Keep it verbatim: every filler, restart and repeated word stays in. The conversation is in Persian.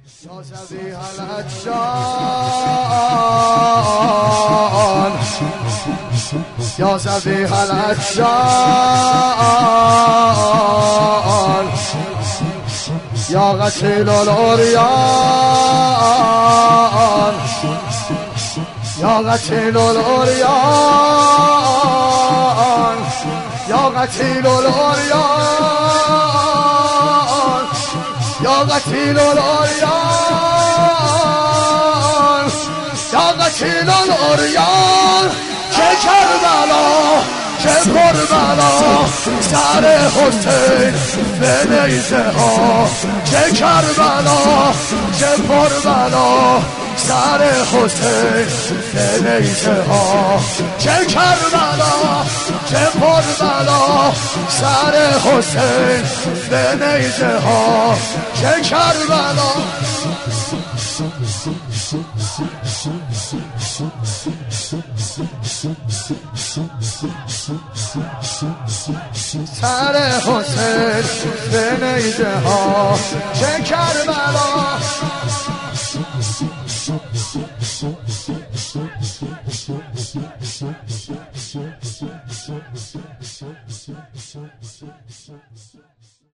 یا ذبیح الادجال یا ذبیح الادجال یا قتیل العریان یا قتیل العریان یا قتیل العریان یا قتیل العریان یا قتیل العریان چه کربلا چه کربلا سر حسین به نیزه ها چه کربلا چه کربلا سر حسین به نیزه ها چه کربلا چه کربلا سر حسین به نیزه ها چه کربلا سر حسین به نیزه ها چه کربلا